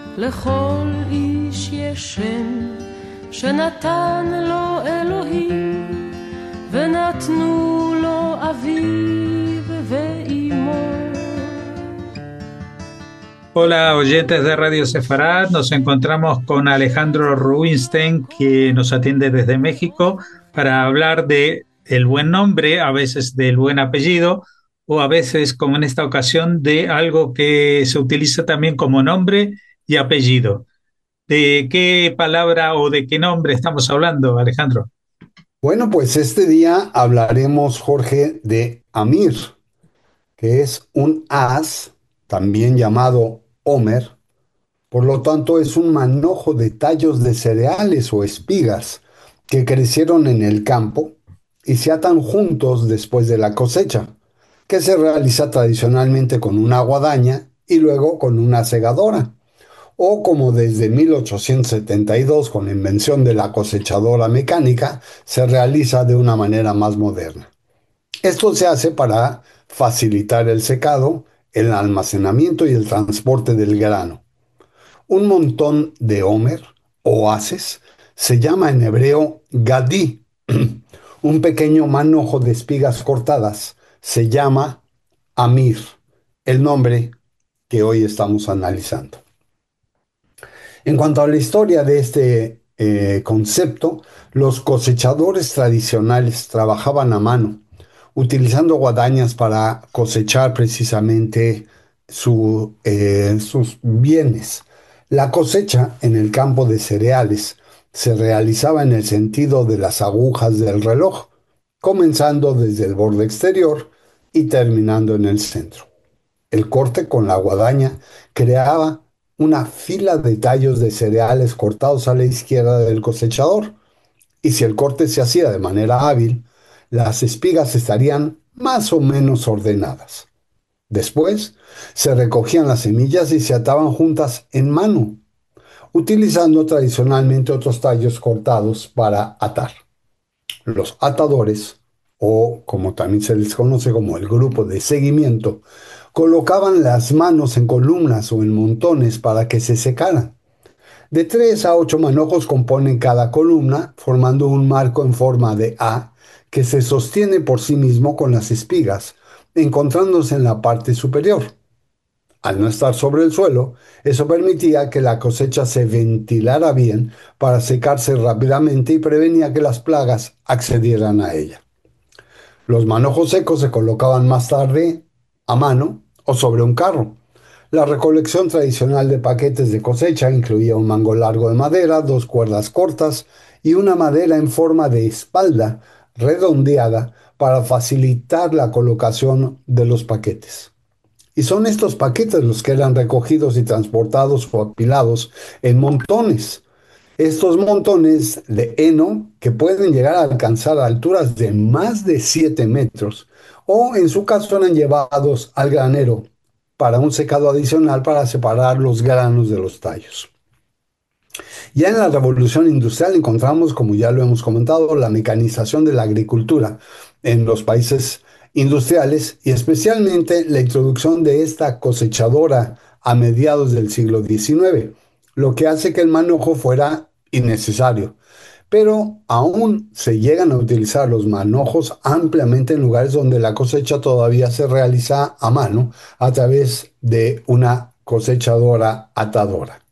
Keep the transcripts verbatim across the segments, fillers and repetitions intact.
לכל איש יש שם שנתן לו אלוהים, ונתנו לו אביו ואימו. Hola oyentes de Radio Sefarad, nos encontramos con Alejandro Rubinstein que nos atiende desde México para hablar de el buen nombre, a veces del buen apellido o a veces, como en esta ocasión, de algo que se utiliza también como nombre y apellido. ¿De qué palabra o de qué nombre estamos hablando, Alejandro? Bueno, pues este día hablaremos, Jorge, de Amir, que es un as, también llamado Homer. Por lo tanto, es un manojo de tallos de cereales o espigas que crecieron en el campo y se atan juntos después de la cosecha, que se realiza tradicionalmente con una guadaña y luego con una segadora, o como desde mil ochocientos setenta y dos, con la invención de la cosechadora mecánica, se realiza de una manera más moderna. Esto se hace para facilitar el secado, el almacenamiento y el transporte del grano. Un montón de homer o haces se llama en hebreo gadí. Un pequeño manojo de espigas cortadas se llama amir, el nombre que hoy estamos analizando. En cuanto a la historia de este eh, concepto, los cosechadores tradicionales trabajaban a mano, utilizando guadañas para cosechar precisamente su, eh, sus bienes. La cosecha en el campo de cereales se realizaba en el sentido de las agujas del reloj, comenzando desde el borde exterior y terminando en el centro. El corte con la guadaña creaba una fila de tallos de cereales cortados a la izquierda del cosechador, y si el corte se hacía de manera hábil, las espigas estarían más o menos ordenadas. Después, se recogían las semillas y se ataban juntas en mano, utilizando tradicionalmente otros tallos cortados para atar. Los atadores, o como también se les conoce como el grupo de seguimiento, colocaban las manos en columnas o en montones para que se secaran. De tres a ocho manojos componen cada columna, formando un marco en forma de A que se sostiene por sí mismo con las espigas, encontrándose en la parte superior. Al no estar sobre el suelo, eso permitía que la cosecha se ventilara bien para secarse rápidamente y prevenía que las plagas accedieran a ella. Los manojos secos se colocaban más tarde a mano o sobre un carro. La recolección tradicional de paquetes de cosecha incluía un mango largo de madera, dos cuerdas cortas y una madera en forma de espalda redondeada para facilitar la colocación de los paquetes. Y son estos paquetes los que eran recogidos y transportados o apilados en montones. Estos montones de heno que pueden llegar a alcanzar alturas de más de siete metros, o en su caso eran llevados al granero para un secado adicional para separar los granos de los tallos. Ya en la revolución industrial encontramos, como ya lo hemos comentado, la mecanización de la agricultura en los países industriales y especialmente la introducción de esta cosechadora a mediados del siglo diecinueve, lo que hace que el manojo fuera innecesario. Pero aún se llegan a utilizar los manojos ampliamente en lugares donde la cosecha todavía se realiza a mano a través de una cosechadora atadora.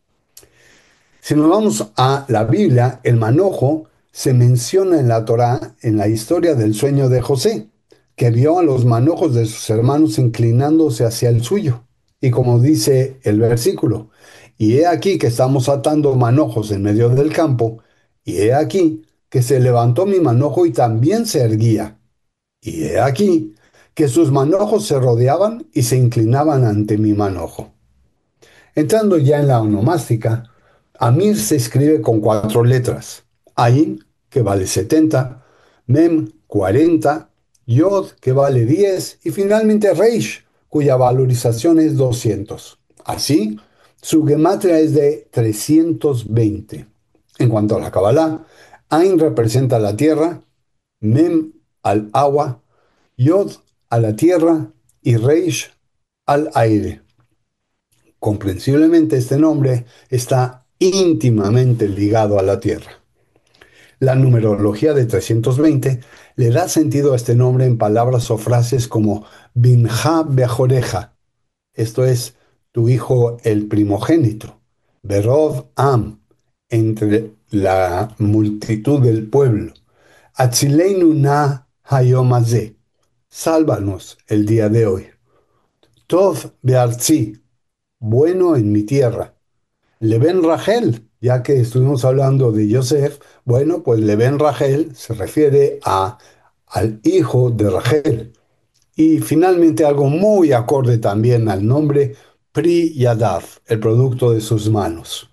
Si nos vamos a la Biblia, el manojo se menciona en la Torá en la historia del sueño de José, que vio a los manojos de sus hermanos inclinándose hacia el suyo. Y como dice el versículo, y he aquí que estamos atando manojos en medio del campo, y he aquí que se levantó mi manojo y también se erguía. Y he aquí que sus manojos se rodeaban y se inclinaban ante mi manojo. Entrando ya en la onomástica, Amir se escribe con cuatro letras. Ain, que vale setenta, Mem, cuarenta, Yod, que vale diez, y finalmente Reish, cuya valorización es doscientos. Así, su gematria es de trescientos veinte. En cuanto a la Kabbalah, Ain representa la tierra, Mem al agua, Yod a la tierra y Reish al aire. comprensiblemente este nombre está íntimamente ligado a la Tierra. La numerología de trescientos veinte le da sentido a este nombre en palabras o frases como Binja Bejoreja, esto es, tu hijo el primogénito, Berov Am, entre la multitud del pueblo, Atzileinu na hayomazé, sálvanos el día de hoy, Tov bearzi, bueno en mi tierra, Leven Rachel, ya que estuvimos hablando de Yosef, bueno, pues Leven Rachel se refiere a, al hijo de Rachel. Y finalmente algo muy acorde también al nombre Pri Yadav, el producto de sus manos.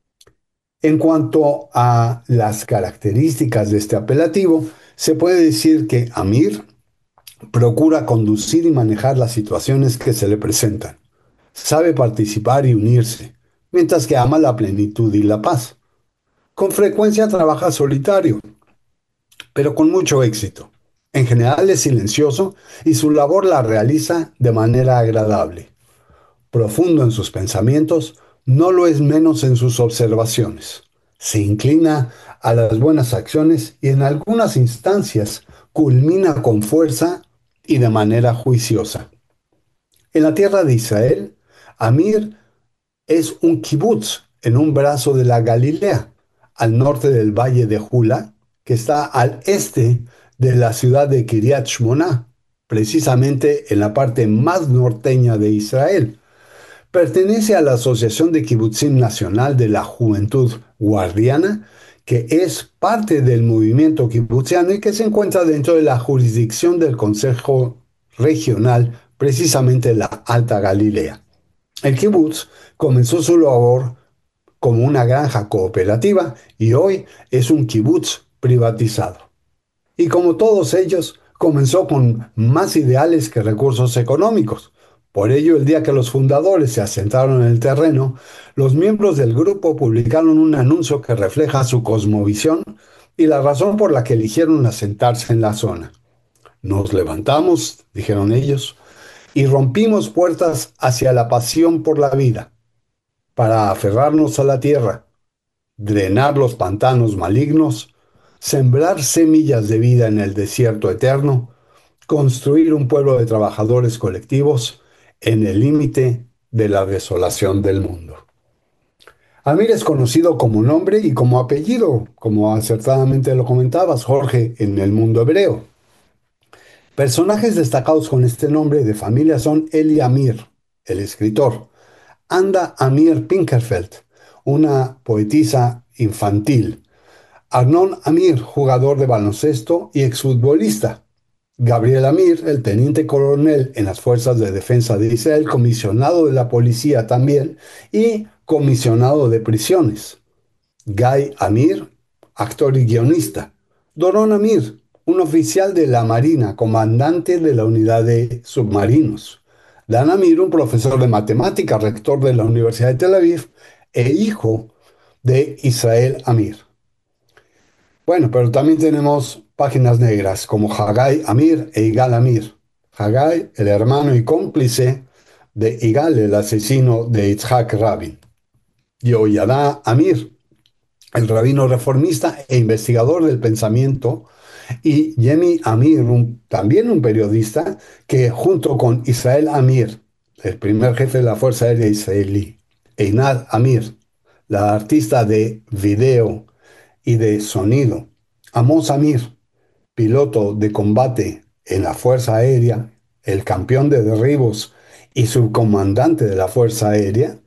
En cuanto a las características de este apelativo, se puede decir que Amir procura conducir y manejar las situaciones que se le presentan. Sabe participar y unirse, mientras que ama la plenitud y la paz. Con frecuencia trabaja solitario, pero con mucho éxito. En general es silencioso y su labor la realiza de manera agradable. Profundo en sus pensamientos, no lo es menos en sus observaciones. Se inclina a las buenas acciones y en algunas instancias culmina con fuerza y de manera juiciosa. En la tierra de Israel, Amir es un kibutz en un brazo de la Galilea, al norte del valle de Jula, que está al este de la ciudad de Kiryat Shmona, precisamente en la parte más norteña de Israel. Pertenece a la Asociación de Kibutzim Nacional de la Juventud Guardiana, que es parte del movimiento kibutziano y que se encuentra dentro de la jurisdicción del Consejo Regional, precisamente la Alta Galilea. El kibutz comenzó su labor como una granja cooperativa y hoy es un kibutz privatizado. Y como todos ellos, comenzó con más ideales que recursos económicos. Por ello, el día que los fundadores se asentaron en el terreno, los miembros del grupo publicaron un anuncio que refleja su cosmovisión y la razón por la que eligieron asentarse en la zona. Nos levantamos, dijeron ellos, y rompimos puertas hacia la pasión por la vida, para aferrarnos a la tierra, drenar los pantanos malignos, sembrar semillas de vida en el desierto eterno, construir un pueblo de trabajadores colectivos en el límite de la desolación del mundo. Amir es conocido como nombre y como apellido, como acertadamente lo comentabas, Jorge, en el mundo hebreo. Personajes destacados con este nombre de familia son Eli Amir, el escritor, Anda Amir Pinkerfeld, una poetisa infantil, Arnon Amir, jugador de baloncesto y exfutbolista, Gabriel Amir, el teniente coronel en las Fuerzas de Defensa de Israel, comisionado de la policía también y comisionado de prisiones, Guy Amir, actor y guionista, Doron Amir, un oficial de la Marina, comandante de la unidad de submarinos, Dan Amir, un profesor de matemáticas, rector de la Universidad de Tel Aviv e hijo de Israel Amir. Bueno, pero también tenemos páginas negras como Haggai Amir e Igal Amir. Haggai, el hermano y cómplice de Igal, el asesino de Yitzhak Rabin. Yehoyadá Amir, el rabino reformista e investigador del pensamiento, y Yemi Amir, un, también un periodista, que junto con Israel Amir, el primer jefe de la Fuerza Aérea Israelí, Einad Amir, la artista de video y de sonido, Amos Amir, piloto de combate en la Fuerza Aérea, el campeón de derribos y subcomandante de la Fuerza Aérea,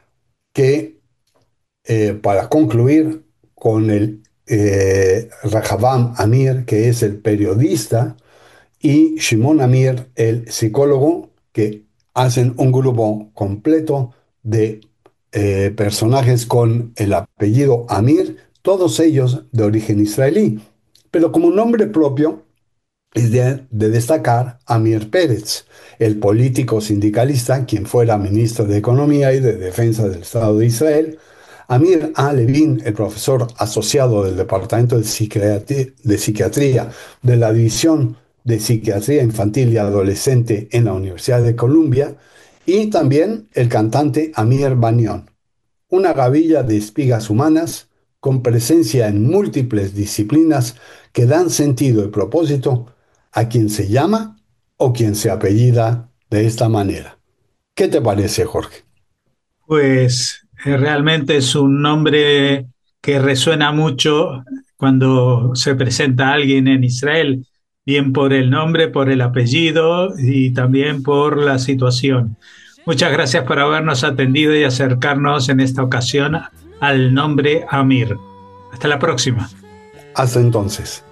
que eh, para concluir con el eh, Rahavam Amir, que es el periodista, y Shimon Amir, el psicólogo, que hacen un grupo completo de eh, personajes con el apellido Amir, todos ellos de origen israelí. Pero como nombre propio es de, de destacar Amir Pérez, el político sindicalista, quien fuera ministro de Economía y de Defensa del Estado de Israel, Amir A. Levin, el profesor asociado del Departamento de Psiquiatría, de Psiquiatría de la División de Psiquiatría Infantil y Adolescente en la Universidad de Columbia, Y también el cantante Amir Banión, una gavilla de espigas humanas con presencia en múltiples disciplinas que dan sentido y propósito a quien se llama o quien se apellida de esta manera. ¿Qué te parece, Jorge? Pues eh, realmente es un nombre que resuena mucho cuando se presenta alguien en Israel, bien por el nombre, por el apellido y también por la situación. Muchas gracias por habernos atendido y acercarnos en esta ocasión al nombre Amir. Hasta la próxima. Hasta entonces.